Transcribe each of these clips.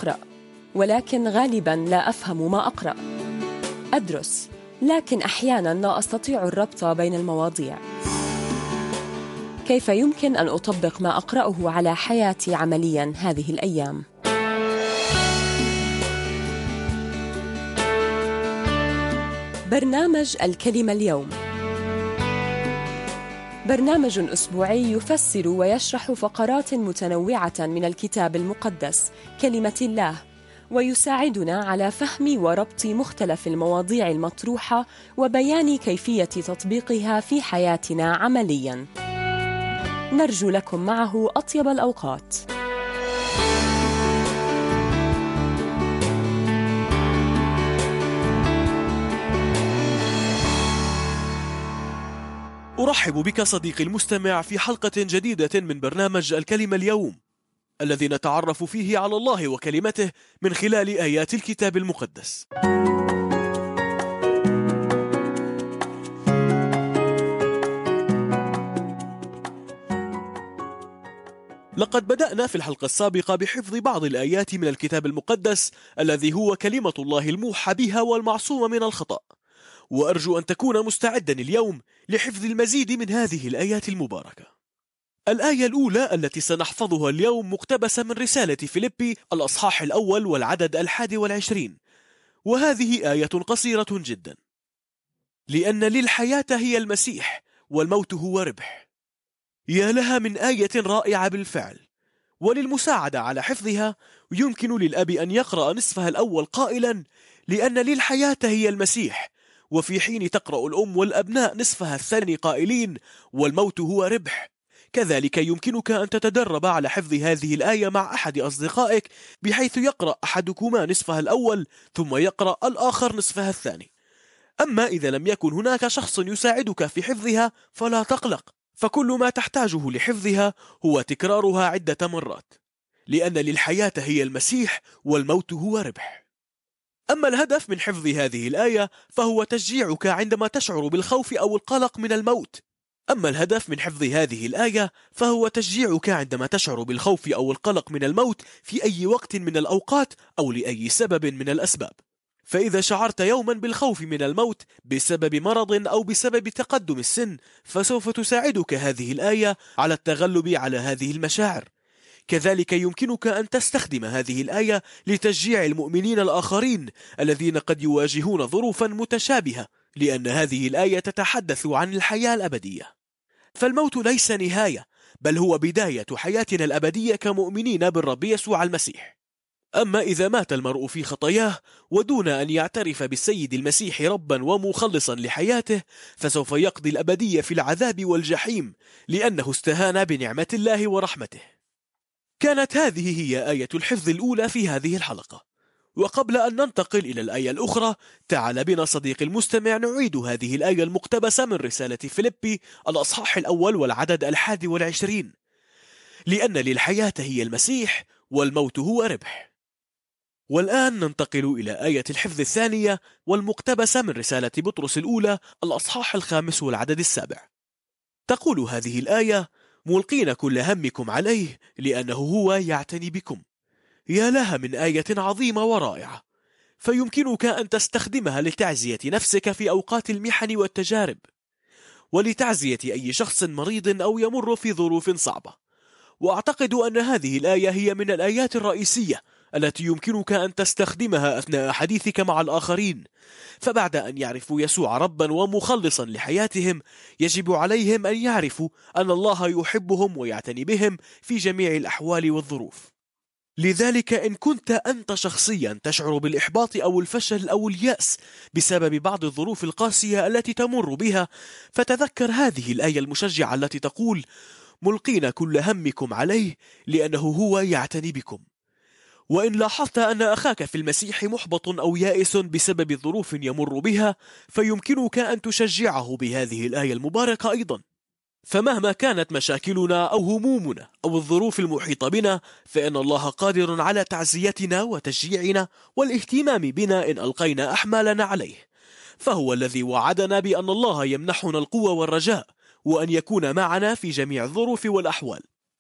أقرأ، ولكن غالباً لا أفهم ما أقرأ. أدرس، لكن أحياناً لا أستطيع الربط بين المواضيع. كيف يمكن أن أطبق ما أقرأه على حياتي عملياً هذه الأيام؟ برنامج الكلمة اليوم برنامج أسبوعي يفسر ويشرح فقرات متنوعة من الكتاب المقدس كلمة الله، ويساعدنا على فهم وربط مختلف المواضيع المطروحة وبيان كيفية تطبيقها في حياتنا عملياً. نرجو لكم معه أطيب الأوقات. أرحب بك صديقي المستمع في حلقة جديدة من برنامج الكلمة اليوم، الذي نتعرف فيه على الله وكلمته من خلال آيات الكتاب المقدس. لقد بدأنا في الحلقة السابقة بحفظ بعض الآيات من الكتاب المقدس الذي هو كلمة الله الموحى بها والمعصومة من الخطأ، وأرجو أن تكون مستعدا اليوم لحفظ المزيد من هذه الآيات المباركة. الآية الأولى التي سنحفظها اليوم مقتبسة من رسالة فيليبي الأصحاح الأول والعدد 21، وهذه آية قصيرة جدا: لأن للحياة هي المسيح والموت هو ربح. يا لها من آية رائعة بالفعل، وللمساعدة على حفظها يمكن للأب أن يقرأ نصفها الأول قائلا: لأن للحياة هي المسيح، وفي حين تقرأ الأم والأبناء نصفها الثاني قائلين: والموت هو ربح. كذلك يمكنك أن تتدرب على حفظ هذه الآية مع أحد أصدقائك، بحيث يقرأ أحدكما نصفها الأول ثم يقرأ الآخر نصفها الثاني. أما إذا لم يكن هناك شخص يساعدك في حفظها فلا تقلق، فكل ما تحتاجه لحفظها هو تكرارها عدة مرات. لأن للحياة هي المسيح والموت هو ربح. أما الهدف من حفظ هذه الآية فهو تشجيعك عندما تشعر بالخوف أو القلق من الموت. أما الهدف من حفظ هذه الآية فهو تشجيعك عندما تشعر بالخوف أو القلق من الموت في أي وقت من الأوقات أو لأي سبب من الأسباب. فإذا شعرت يوما بالخوف من الموت بسبب مرض أو بسبب تقدم السن، فسوف تساعدك هذه الآية على التغلب على هذه المشاعر. كذلك يمكنك أن تستخدم هذه الآية لتشجيع المؤمنين الآخرين الذين قد يواجهون ظروفا متشابهة، لأن هذه الآية تتحدث عن الحياة الأبدية. فالموت ليس نهاية، بل هو بداية حياتنا الأبدية كمؤمنين بالرب يسوع المسيح. أما إذا مات المرء في خطاياه ودون أن يعترف بالسيد المسيح ربا ومخلصا لحياته، فسوف يقضي الأبدية في العذاب والجحيم، لأنه استهان بنعمة الله ورحمته. كانت هذه هي آية الحفظ الأولى في هذه الحلقة. وقبل أن ننتقل إلى الآية الأخرى، تعال بنا صديقي المستمع نعيد هذه الآية المقتبسة من رسالة فيليبي الأصحاح الأول والعدد 21: لأن للحياة هي المسيح والموت هو ربح. والآن ننتقل إلى آية الحفظ الثانية والمقتبسة من رسالة بطرس الأولى الأصحاح 5 والعدد 7. تقول هذه الآية: ملقين كل همكم عليه لأنه هو يعتني بكم. يا لها من آية عظيمة ورائعة، فيمكنك أن تستخدمها لتعزية نفسك في أوقات المحن والتجارب، ولتعزية أي شخص مريض أو يمر في ظروف صعبة. وأعتقد أن هذه الآية هي من الآيات الرئيسية التي يمكنك أن تستخدمها أثناء حديثك مع الآخرين، فبعد أن يعرفوا يسوع ربا ومخلصا لحياتهم، يجب عليهم أن يعرفوا أن الله يحبهم ويعتني بهم في جميع الأحوال والظروف. لذلك إن كنت أنت شخصيا تشعر بالإحباط أو الفشل أو اليأس بسبب بعض الظروف القاسية التي تمر بها، فتذكر هذه الآية المشجعة التي تقول: ملقين كل همكم عليه لأنه هو يعتني بكم. وإن لاحظت أن أخاك في المسيح محبط أو يائس بسبب ظروف يمر بها، فيمكنك أن تشجعه بهذه الآية المباركة أيضا. فمهما كانت مشاكلنا أو همومنا أو الظروف المحيطة بنا، فإن الله قادر على تعزيتنا وتشجيعنا والاهتمام بنا إن ألقينا أحمالنا عليه. فهو الذي وعدنا بأن الله يمنحنا القوة والرجاء، وأن يكون معنا في جميع الظروف والأحوال.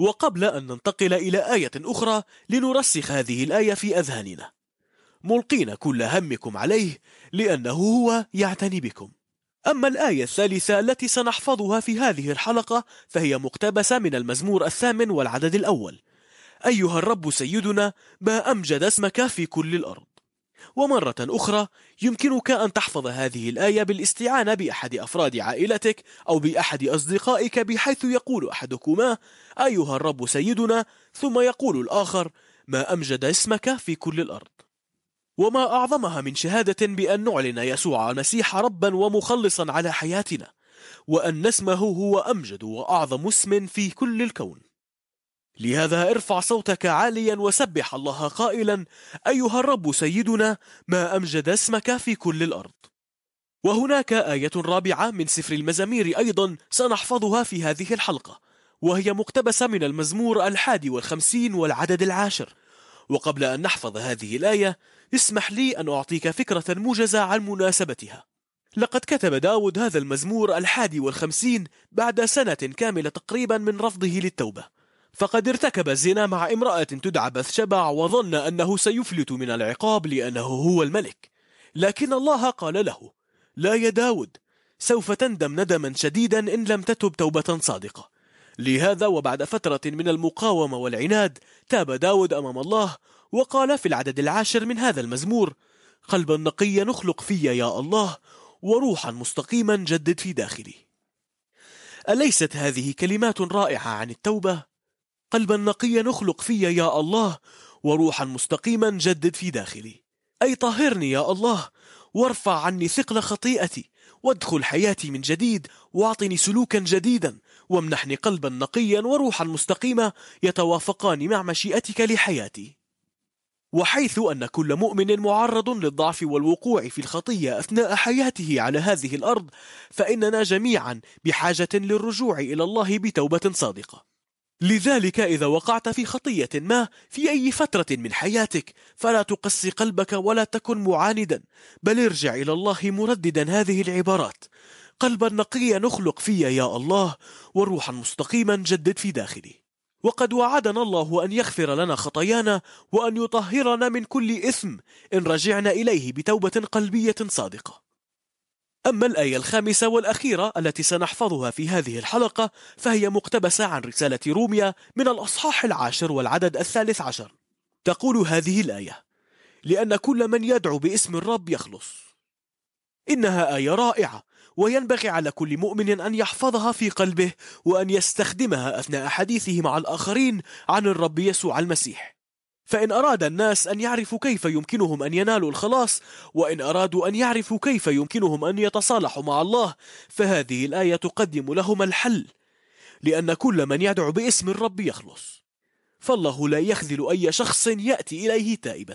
وقبل أن ننتقل إلى آية أخرى لنرسخ هذه الآية في أذهاننا: ملقين كل همكم عليه لأنه هو يعتني بكم. أما الآية الثالثة التي سنحفظها في هذه الحلقة فهي مقتبسة من المزمور 8 والعدد الأول: أيها الرب سيدنا، ما أمجد اسمك في كل الأرض. ومرة أخرى يمكنك أن تحفظ هذه الآية بالاستعانة بأحد أفراد عائلتك أو بأحد أصدقائك، بحيث يقول أحدكما أيها الرب سيدنا، ثم يقول الآخر ما أمجد اسمك في كل الأرض. وما أعظمها من شهادة بأن نعلن يسوع المسيح ربا ومخلصا على حياتنا، وأن اسمه هو أمجد وأعظم اسم في كل الكون. لهذا ارفع صوتك عاليا وسبح الله قائلا أيها الرب سيدنا، ما أمجد اسمك في كل الأرض. وهناك آية رابعة من سفر المزامير أيضا سنحفظها في هذه الحلقة، وهي مقتبسة من المزمور 51 والعدد 10. وقبل أن نحفظ هذه الآية اسمح لي أن أعطيك فكرة موجزة عن مناسبتها. لقد كتب داود هذا المزمور 51 بعد سنة كاملة تقريبا من رفضه للتوبة، فقد ارتكب الزنا مع امرأة تدعى بثشبع وظن أنه سيفلت من العقاب لأنه هو الملك. لكن الله قال له: لا يا داود، سوف تندم ندما شديدا إن لم تتب توبة صادقة. لهذا وبعد فترة من المقاومة والعناد تاب داود أمام الله، وقال في العدد 10 من هذا المزمور: قلبا نقيا نخلق في يا الله، وروحا مستقيما جدد في داخلي. أليست هذه كلمات رائعة عن التوبة؟ قلبا نقيا نخلق في يا الله، وروحا مستقيما جدد في داخلي، أي طهرني يا الله، وارفع عني ثقل خطيئتي، وادخل حياتي من جديد، واعطني سلوكا جديدا، وامنحني قلبا نقيا وروحا مستقيمة يتوافقان مع مشيئتك لحياتي. وحيث أن كل مؤمن معرض للضعف والوقوع في الخطية أثناء حياته على هذه الأرض، فإننا جميعا بحاجة للرجوع إلى الله بتوبة صادقة. لذلك إذا وقعت في خطية ما في أي فترة من حياتك، فلا تقسي قلبك ولا تكن معاندا، بل ارجع إلى الله مرددا هذه العبارات: قلبا نقيا نخلق في يا الله، وروحا مستقيما جدد في داخلي. وقد وعدنا الله أن يغفر لنا خطايانا وأن يطهرنا من كل إثم إن رجعنا إليه بتوبة قلبية صادقة. أما الآية الخامسة والأخيرة التي سنحفظها في هذه الحلقة فهي مقتبسة عن رسالة روميا من الأصحاح 10 والعدد 13. تقول هذه الآية: لأن كل من يدعو باسم الرب يخلص. إنها آية رائعة، وينبغي على كل مؤمن أن يحفظها في قلبه وأن يستخدمها أثناء حديثه مع الآخرين عن الرب يسوع المسيح. فإن أراد الناس أن يعرفوا كيف يمكنهم أن ينالوا الخلاص، وإن أرادوا أن يعرفوا كيف يمكنهم أن يتصالحوا مع الله، فهذه الآية تقدم لهم الحل. لأن كل من يدعو باسم الرب يخلص، فالله لا يخذل أي شخص يأتي إليه تائبا.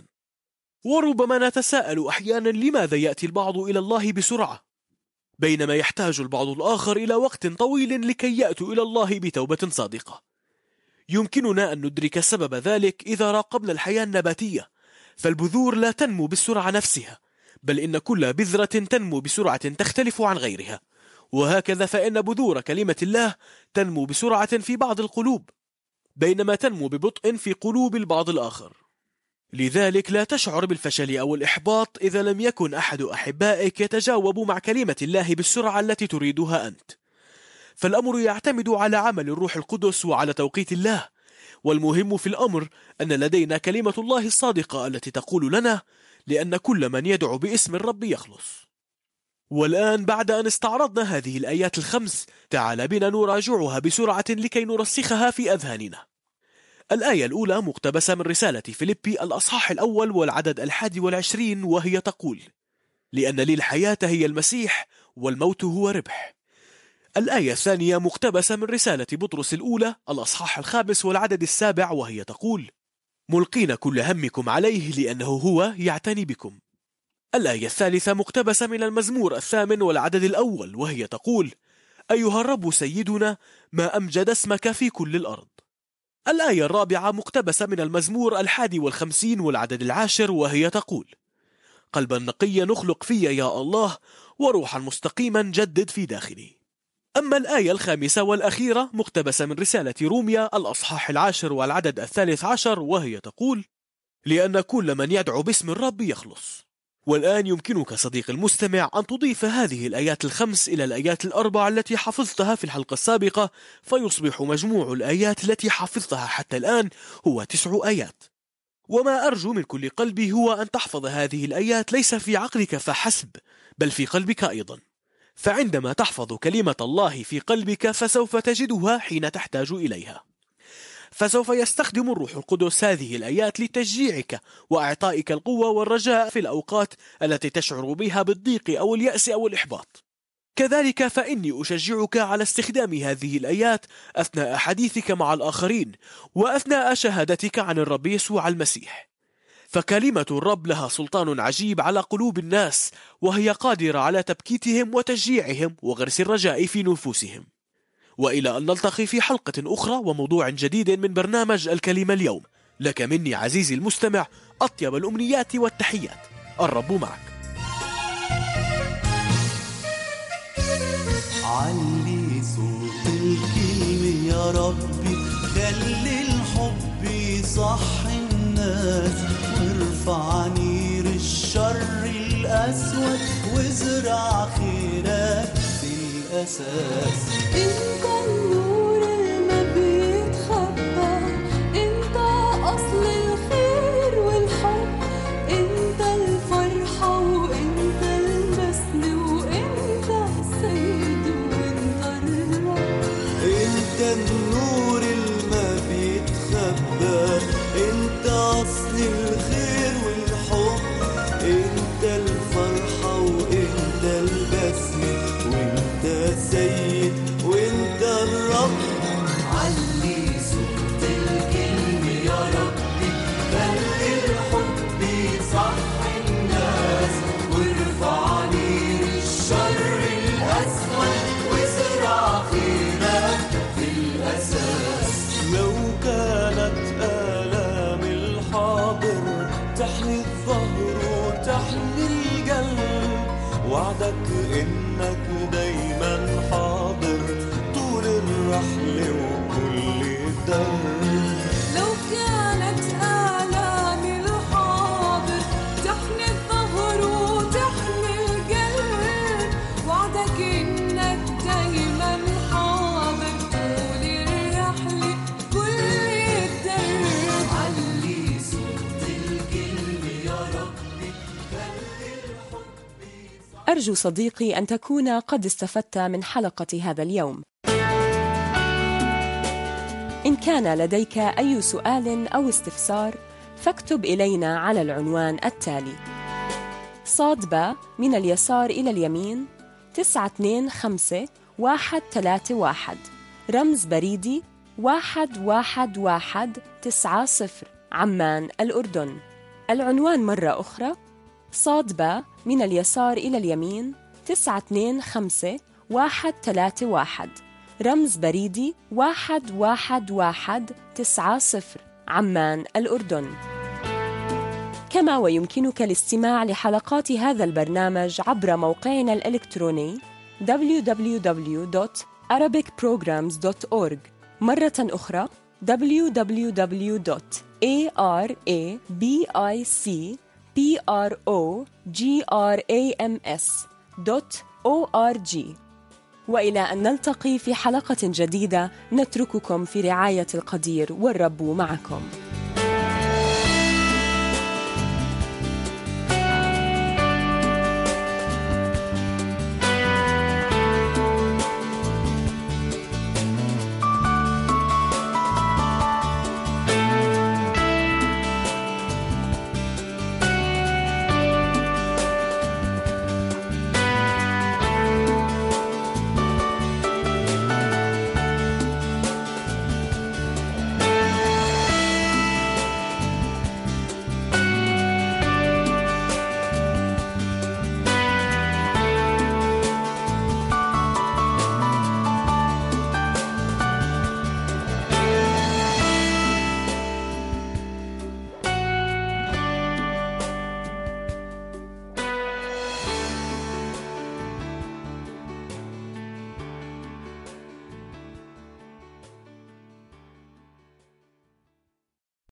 وربما نتساءل أحيانا لماذا يأتي البعض إلى الله بسرعة، بينما يحتاج البعض الآخر إلى وقت طويل لكي يأتوا إلى الله بتوبة صادقة. يمكننا أن ندرك سبب ذلك إذا راقبنا الحياة النباتية، فالبذور لا تنمو بالسرعة نفسها، بل إن كل بذرة تنمو بسرعة تختلف عن غيرها. وهكذا فإن بذور كلمة الله تنمو بسرعة في بعض القلوب، بينما تنمو ببطء في قلوب البعض الآخر. لذلك لا تشعر بالفشل أو الإحباط إذا لم يكن أحد أحبائك يتجاوب مع كلمة الله بالسرعة التي تريدها أنت. فالأمر يعتمد على عمل الروح القدس وعلى توقيت الله. والمهم في الأمر أن لدينا كلمة الله الصادقة التي تقول لنا: لأن كل من يدعو باسم الرب يخلص. والآن بعد أن استعرضنا هذه الآيات الخمس، تعال بنا نراجعها بسرعة لكي نرسخها في أذهاننا. الآية الأولى مقتبسة من رسالة فيليبي الأصحاح 1 والعدد 21، وهي تقول: لأن لي الحياة هي المسيح، والموت هو ربح. الآية الثانية مقتبسة من رسالة بطرس الأولى الأصحاح 5 والعدد 7، وهي تقول: ملقين كل همكم عليه لأنه هو يعتني بكم. الآية الثالثة مقتبسة من المزمور 8 والعدد 1، وهي تقول: أيها الرب سيدنا، ما أمجد اسمك في كل الأرض. الآية الرابعة مقتبسة من المزمور 51 والعدد 10، وهي تقول: قلبا نقيا نخلق في يا الله، وروحا مستقيما جدد في داخلي. أما الآية الخامسة والأخيرة مقتبسة من رسالة روميا الأصحاح 10 والعدد 13، وهي تقول: لأن كل من يدعو باسم الرب يخلص. والآن يمكنك صديق المستمع أن تضيف هذه الآيات الخمس إلى الآيات الأربع التي حفظتها في الحلقة السابقة، فيصبح مجموع الآيات التي حفظتها حتى الآن هو 9 آيات. وما أرجو من كل قلبي هو أن تحفظ هذه الآيات ليس في عقلك فحسب، بل في قلبك أيضا. فعندما تحفظ كلمة الله في قلبك فسوف تجدها حين تحتاج إليها. فسوف يستخدم الروح القدس هذه الآيات لتشجيعك وإعطائك القوة والرجاء في الأوقات التي تشعر بها بالضيق أو اليأس أو الإحباط. كذلك فإني أشجعك على استخدام هذه الآيات أثناء حديثك مع الآخرين وأثناء شهادتك عن الرب يسوع المسيح. فكلمة الرب لها سلطان عجيب على قلوب الناس، وهي قادرة على تبكيتهم وتشجيعهم وغرس الرجاء في نفوسهم. وإلى أن نلتقي في حلقة أخرى وموضوع جديد من برنامج الكلمة اليوم، لك مني عزيزي المستمع أطيب الأمنيات والتحيات. الرب معك. علي صوت الكلمة يا ربي، خلي الحب يصحي الناس، وارفع نير الشر الأسود، وازرع خيرك في الأساس. انت النور اللي بيتخبى، انت أصل الخير والحب، انت الفرحة وانت البسم وانت السيد وانت الرب. انت النور اللي بيتخبى، انت أصل الخير والحب، انت الفرحة وانت البسم وانت السيد وانت الرب. علي صوت الكلمة يا ربي، خلي الحب يصحي الناس، وارفع نير الشر الأسود، وازرع خيرك في الأساس. لو كانت آلام الحاضر تحني الظهر وتحني القلب، وعدك إنك دايما حاضر طول الرحلة وكل الدرب. لو كانت آلام الحاضر تحني الظهر وتحني القلب، وعدك إنك دايما حاضر طول الرحلة كل الدرب. علي صوت الكلمة يا ربي، خلي الحب. أرجو صديقي أن تكون قد استفدت من حلقة هذا اليوم. إن كان لديك أي سؤال أو استفسار فاكتب إلينا على العنوان التالي: ص/ب من اليسار إلى اليمين 925131، رمز بريدي 11190، عمان الأردن. العنوان مرة أخرى: ص/ب من اليسار إلى اليمين 925131، رمز بريدي 11190، عمان الأردن. كما ويمكنك الاستماع لحلقات هذا البرنامج عبر موقعنا الإلكتروني www.arabicprograms.org. مرة أخرى www.arabicprograms.org. وإلى أن نلتقي في حلقة جديدة، نترككم في رعاية القدير، والرب معكم.